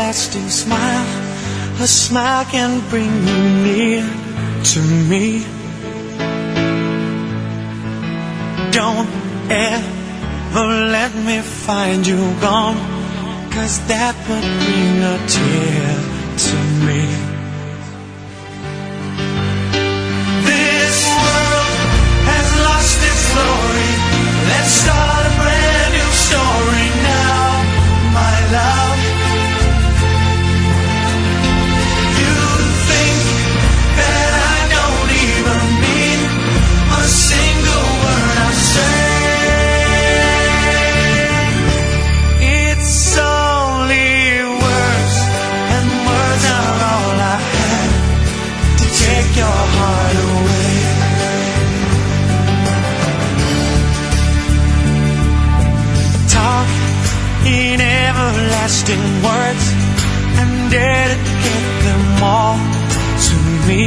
everlasting smile. A smile can bring you near to me. Don't ever let me find you gone, 'cause that would bring a tear to me. This world has lost its glory. Let's start a brand new story now, my love. You think that I don't even mean a single word I say. It's only words, and words are all I have to take your heart away. Talk in everlasting words and dedicate them all to me.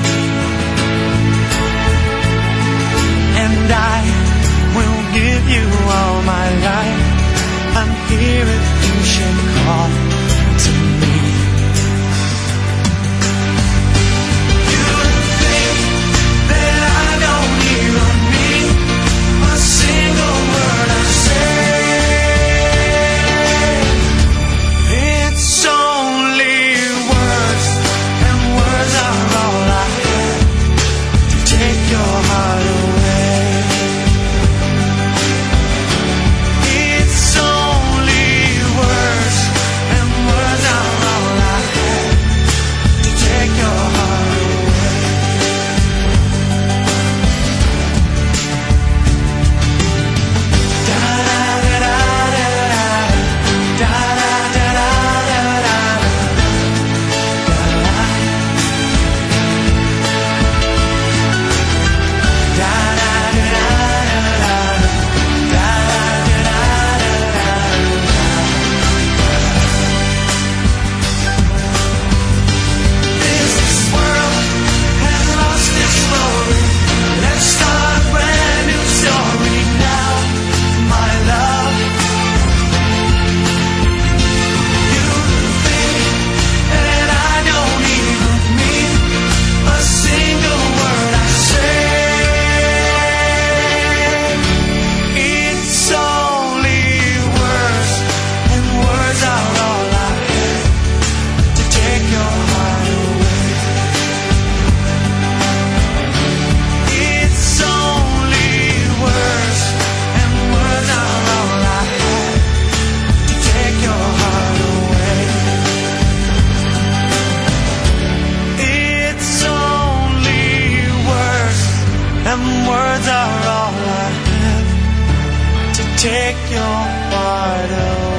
And I will give you all my life. I'm here if you should call to me. You think that I don't even mean a single word I say. It's only words, and words are all I have to take your heart away. It's only words, and words are all I have to take your heart away. Da da da da da da da da da da da. This world has lost its glory. Let's start a brand new story now, my love. You think that I don't even mean a single word I say. It's only words, and words are all I have to take your heart away. It's only words, and words are all I have to take your heart away. It's only words, and words are all I have to take your heart away.